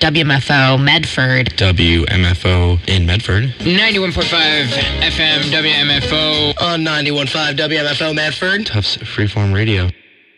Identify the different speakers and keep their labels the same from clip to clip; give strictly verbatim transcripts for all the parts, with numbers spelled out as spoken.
Speaker 1: W M F O Medford.
Speaker 2: W M F O in Medford.
Speaker 3: ninety-one point five F M W M F O.
Speaker 4: On ninety-one point five W M F O Medford.
Speaker 2: Tufts Freeform Radio.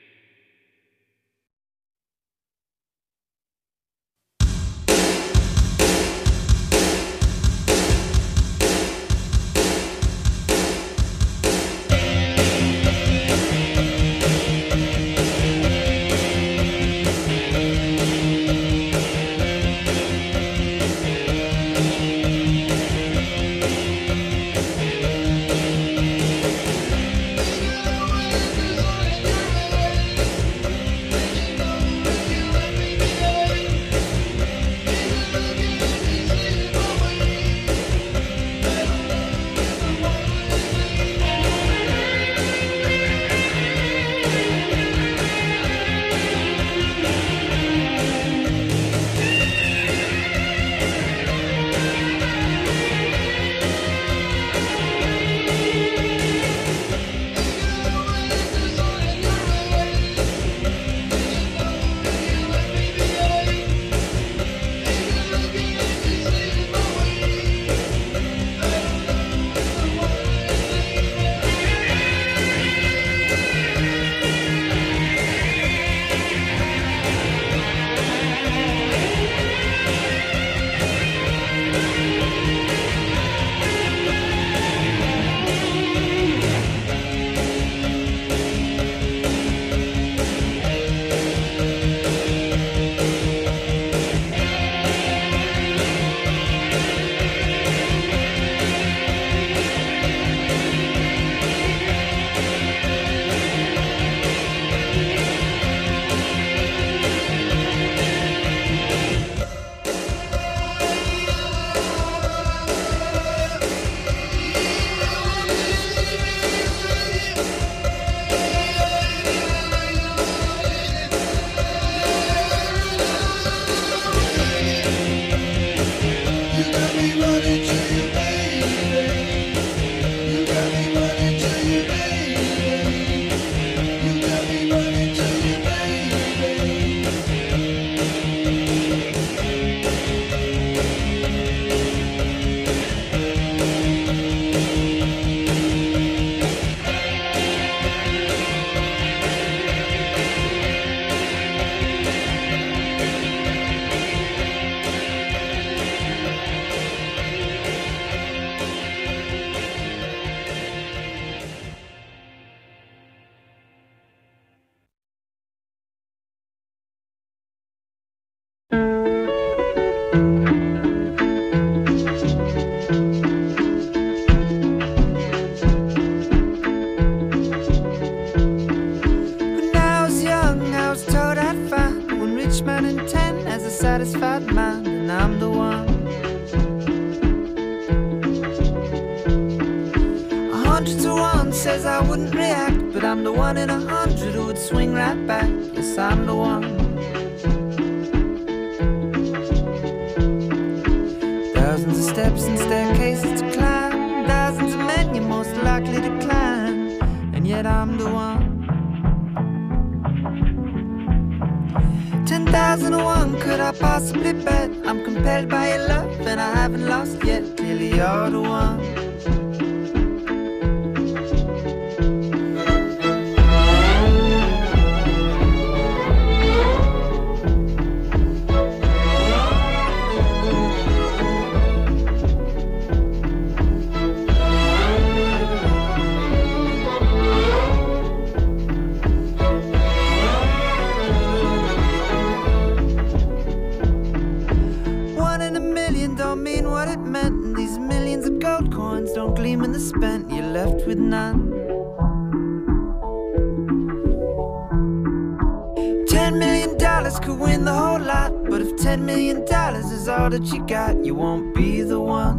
Speaker 5: That you got, you won't be the one.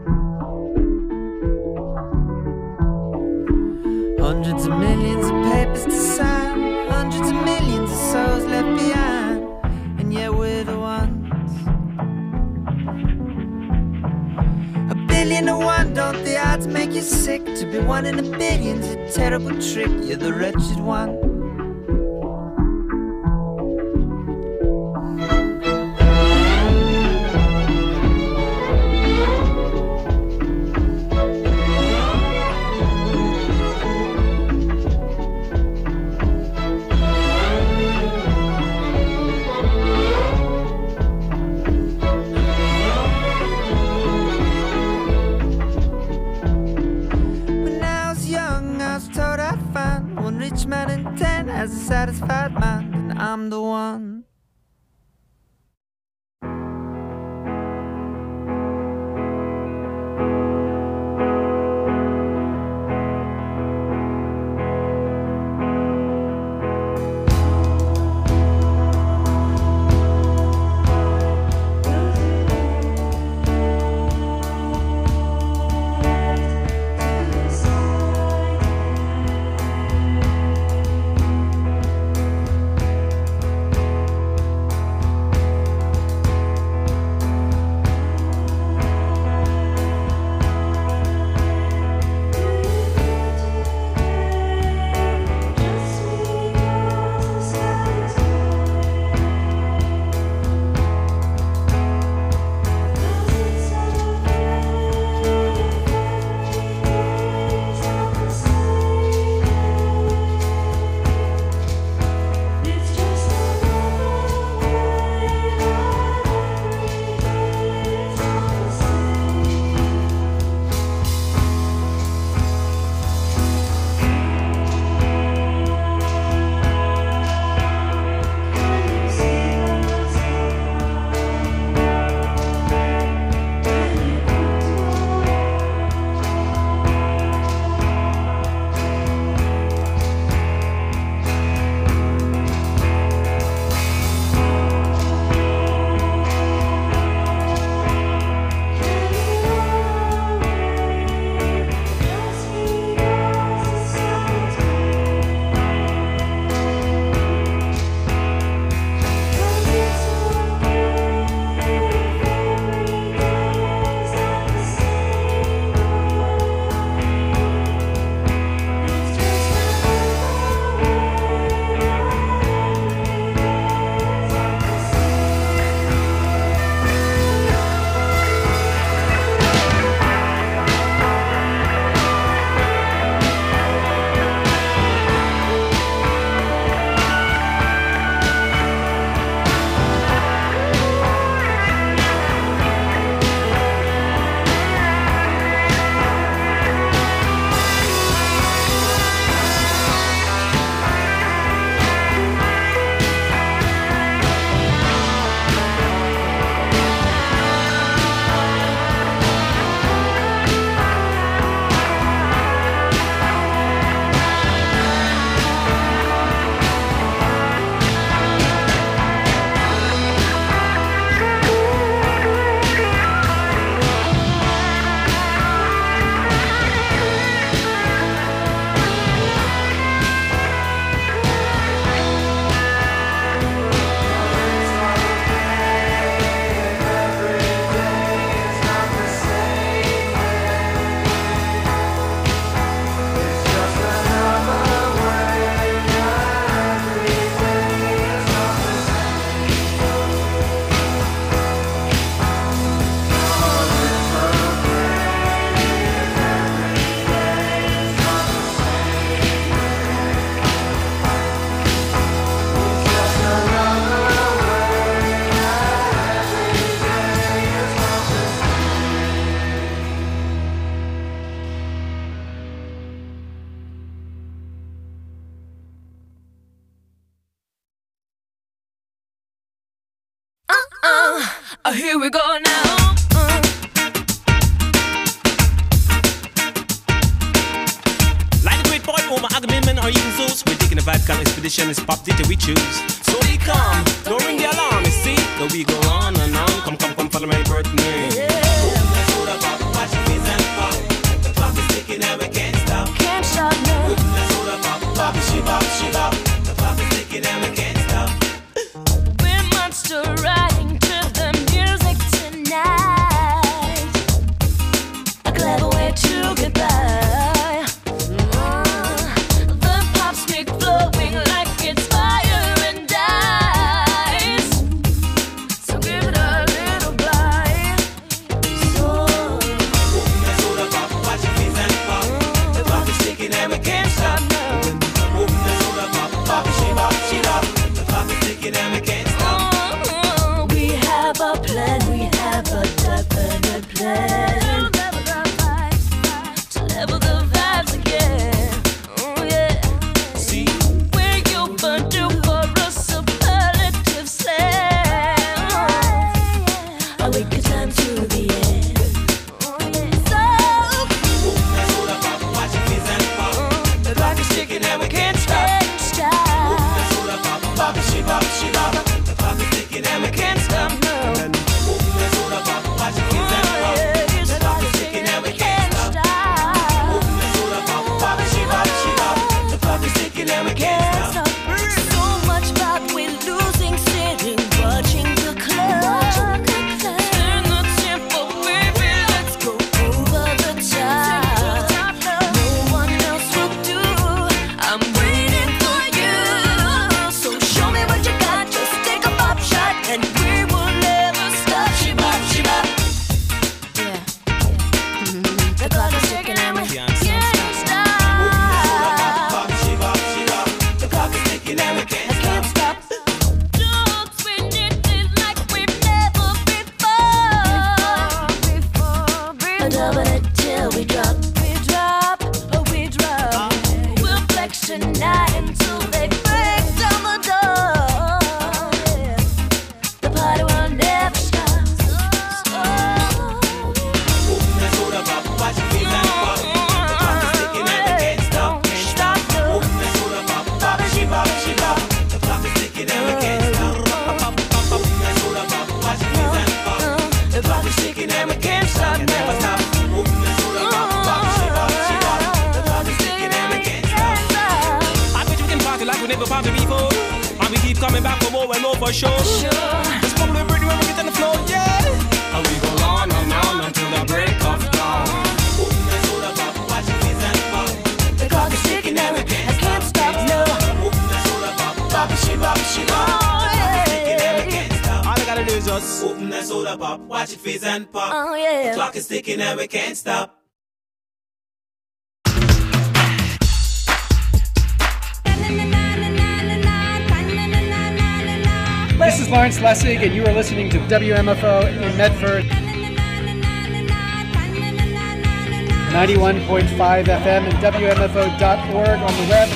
Speaker 5: Hundreds of millions of papers to sign, hundreds of millions of souls left behind, and yet we're the ones. A billion to one, don't the odds make you sick? To be one in a billion's a terrible trick, you're the wretched one. has a satisfied mind, and I'm the one.
Speaker 6: Oh, here we go now. Uh.
Speaker 7: Like the great poet Omar Agamemnon or even Zeus, we're taking a vibe expedition. It's pop data we choose. So we come, don't ring the alarm. You see, that we go on and on. Come, come, come, follow my birthday. Yeah. Watch your face and pop. The clock is ticking and we can't stop.
Speaker 6: Can't stop now.
Speaker 7: Pop, she bop, she bop. The clock is ticking and we can't stop.
Speaker 6: We're monster riding to the music tonight. A clever way to get by. Uh, the pops make flowing like it's fire and ice. So give it a little bite.
Speaker 7: coming back for more and more for sure. Sure. It's probably Britney when we get on the floor, yeah. And we go on and on until the break of dawn. Open the soda pop, watch it fizz and pop.
Speaker 6: The clock is ticking and I can't stop, no.
Speaker 7: Open the soda pop,
Speaker 6: Bop she bop she bop.
Speaker 7: all I gotta do is just open that soda pop, watch it fizz and pop.
Speaker 6: Oh yeah.
Speaker 7: The clock is ticking and we can't stop.
Speaker 8: This is Lawrence Lessig, and you are listening to W M F O in Medford. ninety-one point five F M and W M F O dot org on the web.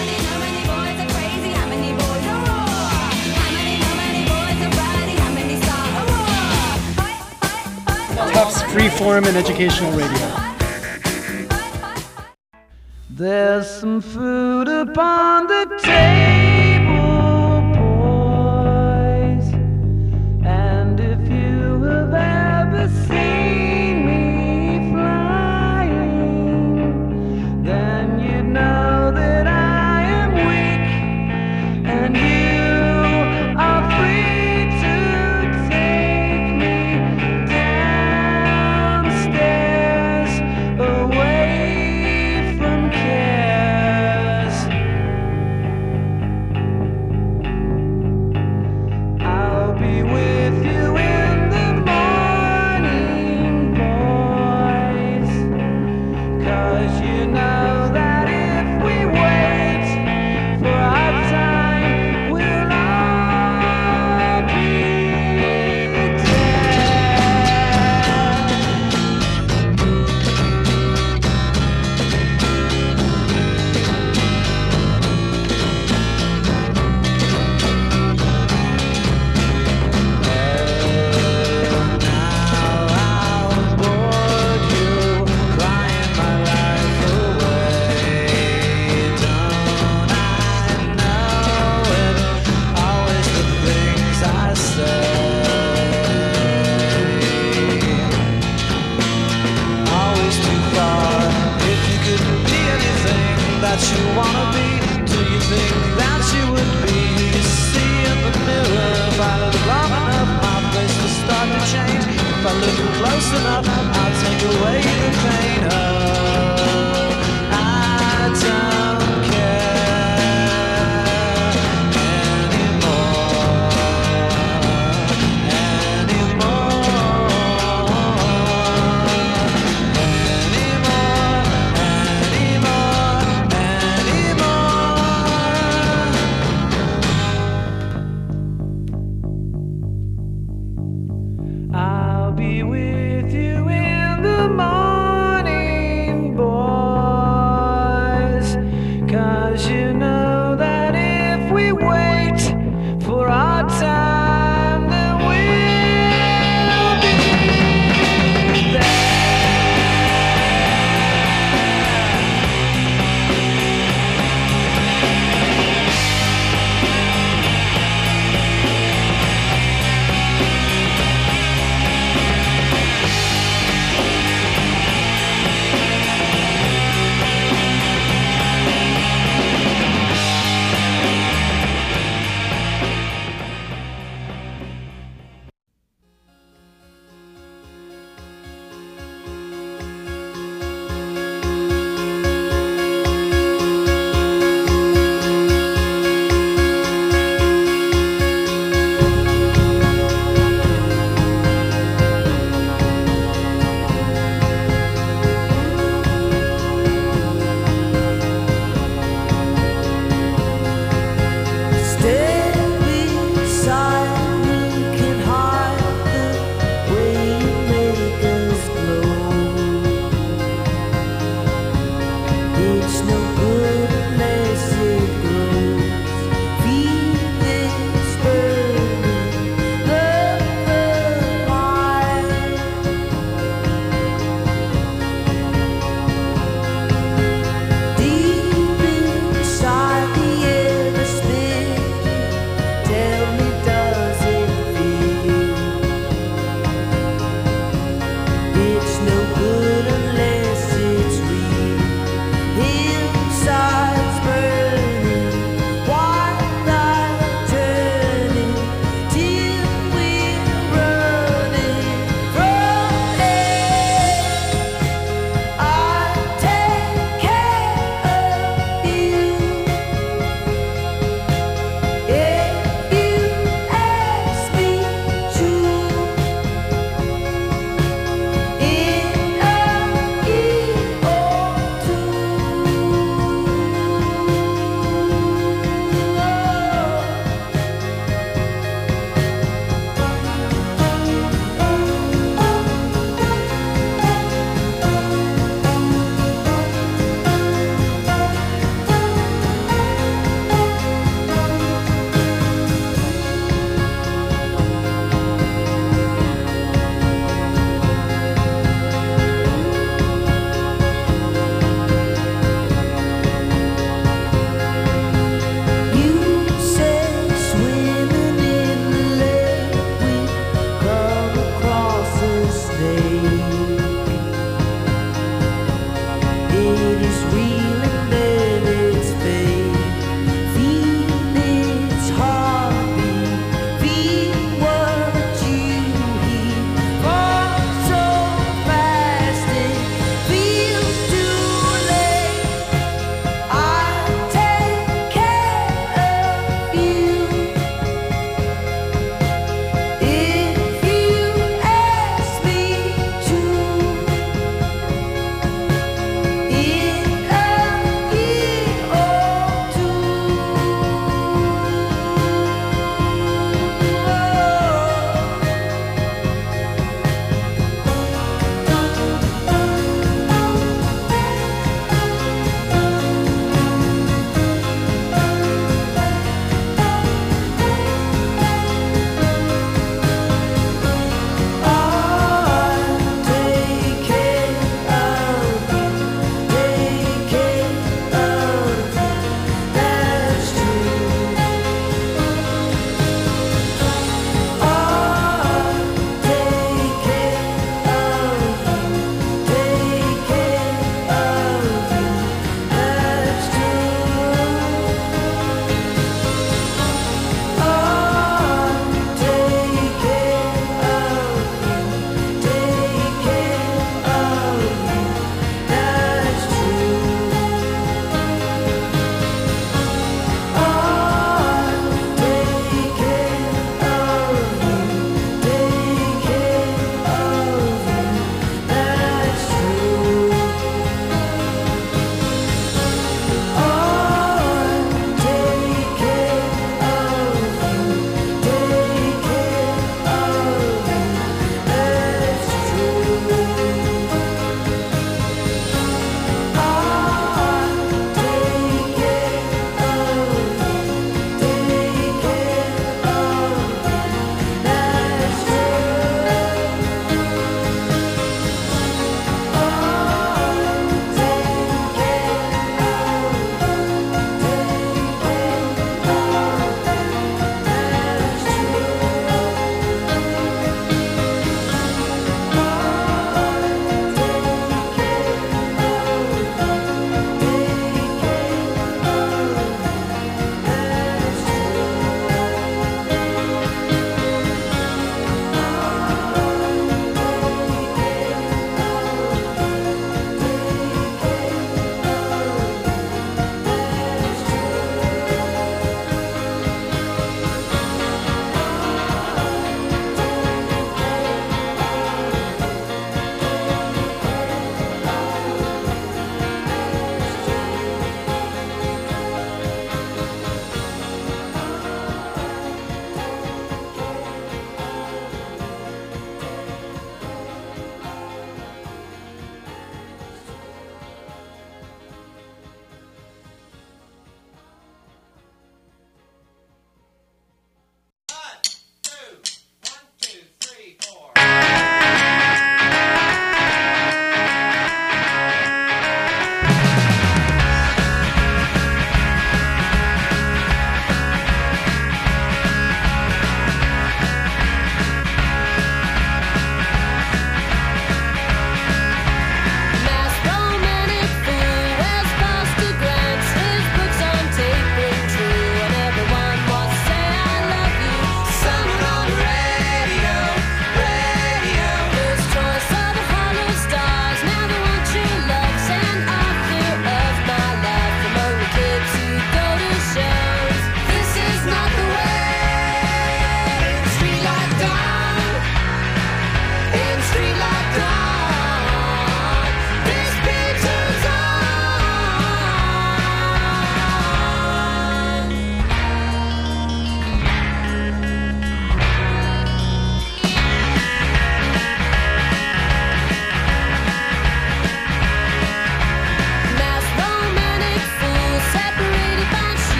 Speaker 8: Tufts Freeform and Educational Radio.
Speaker 5: There's some food upon the table, boys, and if you have ever seen me flying, then you know that I am weak, and you are free to take me downstairs away from cares. I'll be with you in the morning, boys, 'cause you know that if we wait for our time, we'll all be dead. That you wanna be, do you think that you would be? You see in the mirror, if I look long enough, my face will start to change. If I look close enough, I'll take away the pain. Oh, I don't care anymore, anymore, I'll be with you in the morning, boys, 'cause you know that if we wait for our time, then we'll be there. It's no good unless it's real inside.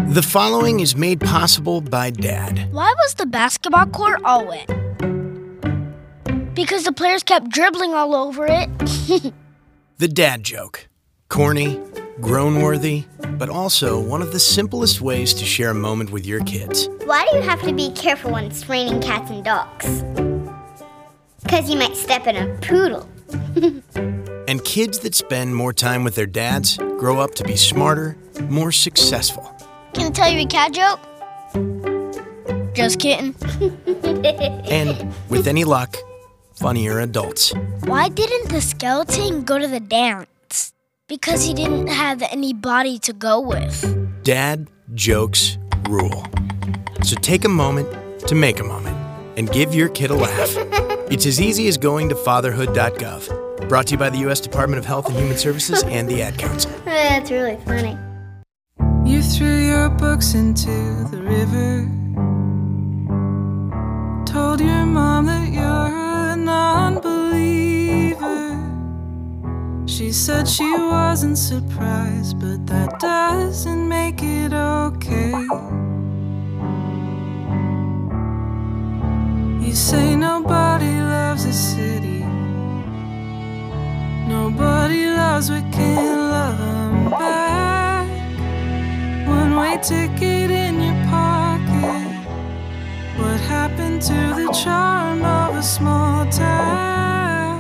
Speaker 9: The following is made possible by Dad.
Speaker 10: Why was the basketball court all wet? Because the players kept dribbling all over it.
Speaker 9: The dad joke. Corny, grown-worthy, but also one of the simplest ways to share a moment with your kids.
Speaker 11: Why do you have to be careful when it's raining cats and dogs? Because you might step in a poodle.
Speaker 9: And kids that spend more time with their dads grow up to be smarter, more successful.
Speaker 10: Can I tell you a cat joke? Just kidding.
Speaker 9: And, with any luck, funnier adults.
Speaker 10: Why didn't the skeleton go to the dance? Because he didn't have any body to go with.
Speaker 9: Dad jokes rule. So take a moment to make a moment and give your kid a laugh. It's as easy as going to fatherhood dot gov. Brought to you by the U S Department of Health and Human Services and the Ad Council.
Speaker 11: That's really funny.
Speaker 5: You threw your books into the river. Told your mom that you're a non-believer. She said she wasn't surprised, but that doesn't make it okay. You say nobody loves a city. Nobody loves what can't love 'em back. One-way ticket in your pocket. What happened to the charm of a small town?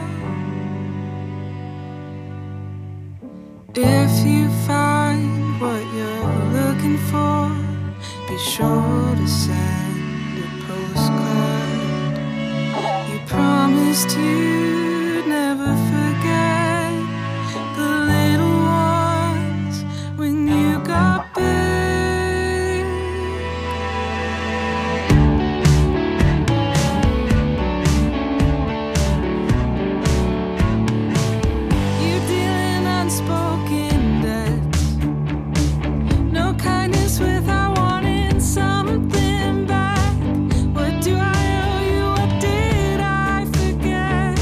Speaker 5: If you find what you're looking for, be sure to send a postcard. You promised you'd never forget the little ones when you got big. Something back. What do I owe you? What did I forget?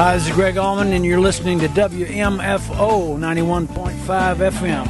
Speaker 12: Hi, this is Greg Allman, and you're listening to W M F O ninety-one point five F M.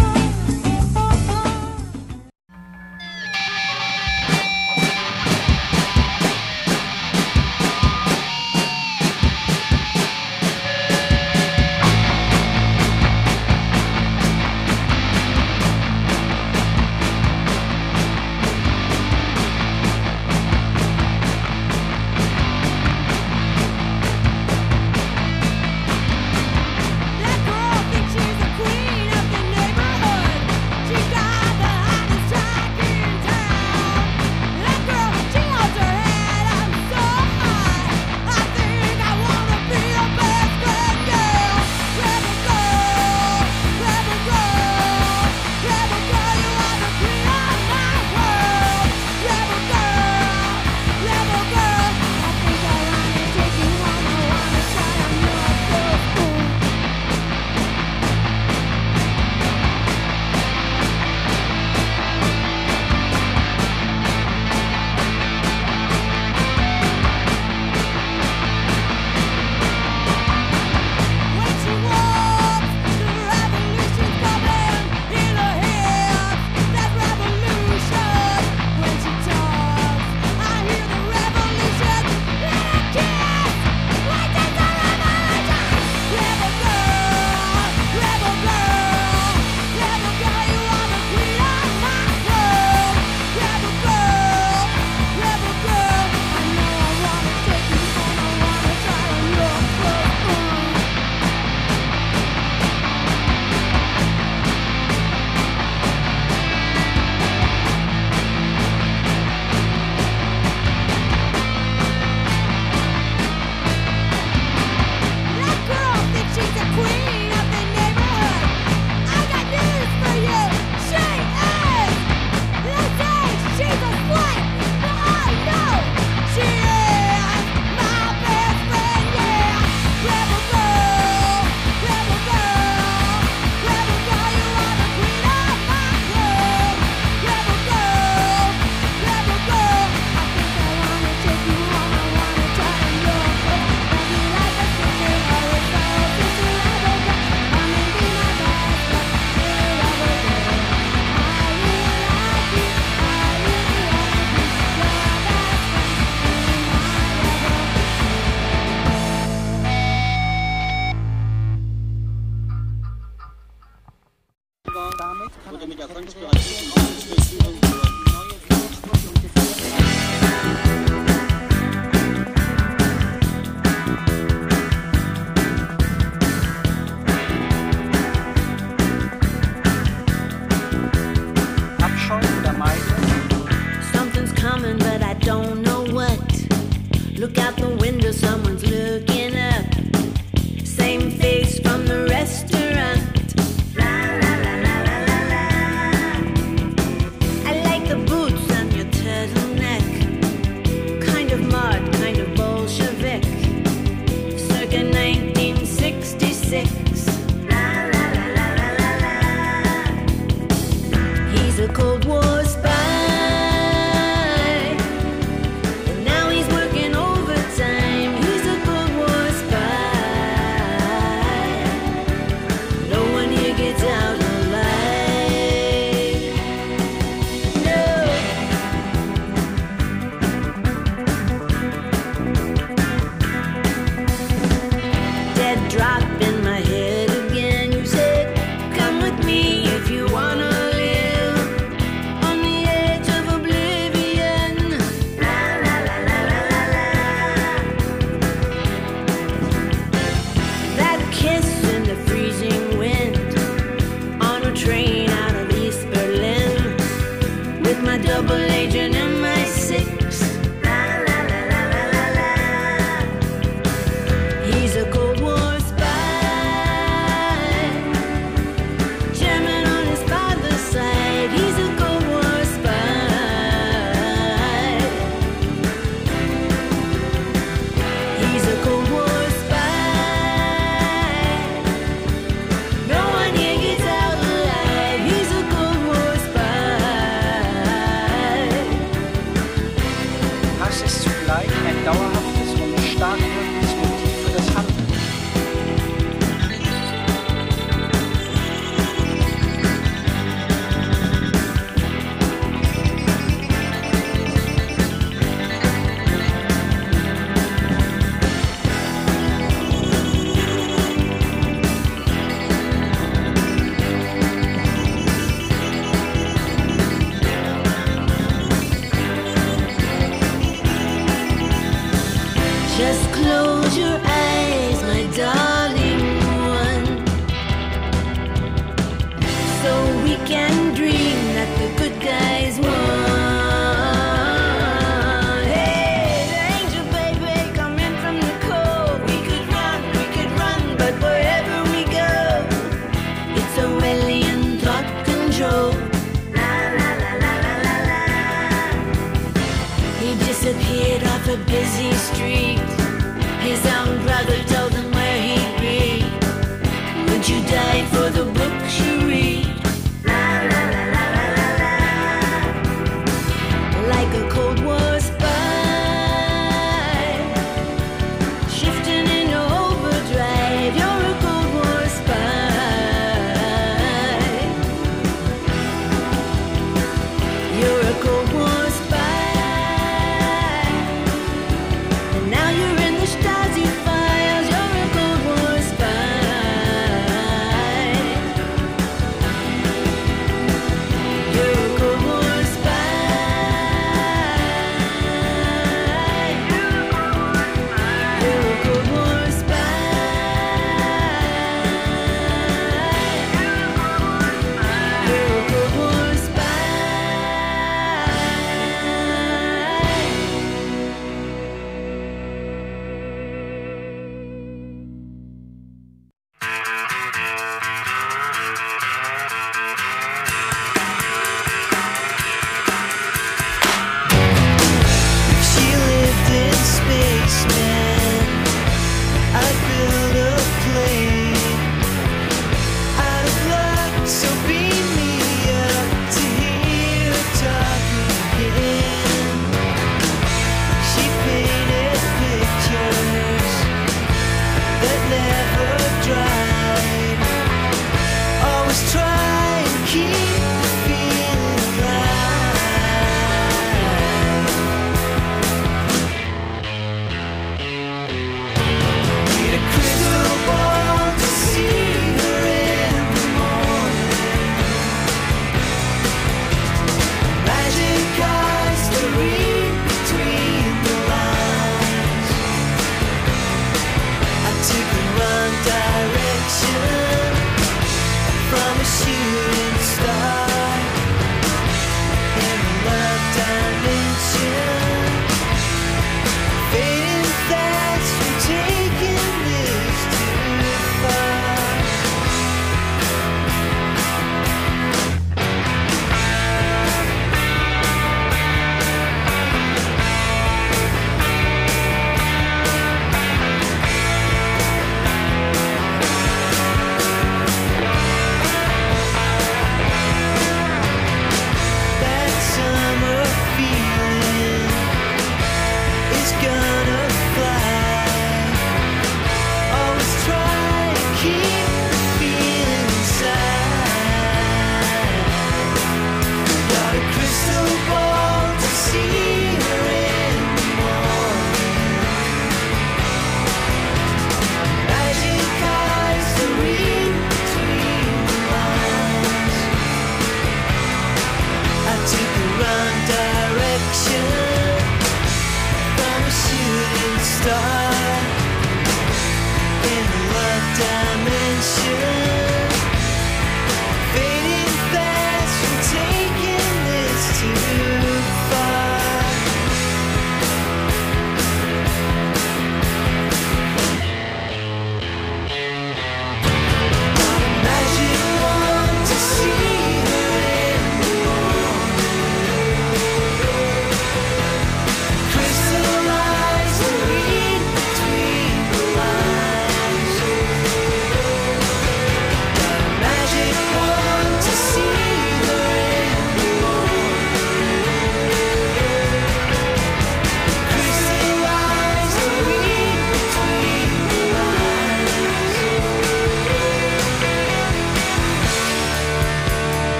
Speaker 13: Something's coming, but I don't know what. Look out the window, someone's looking up. Same face from the restaurant. La la la la la la la. I like the boots on your turtleneck. Kind of mod, kind of Bolshevik. Circa nineteen sixty-six. La la la la la la la. He's a Cold War spy. On keep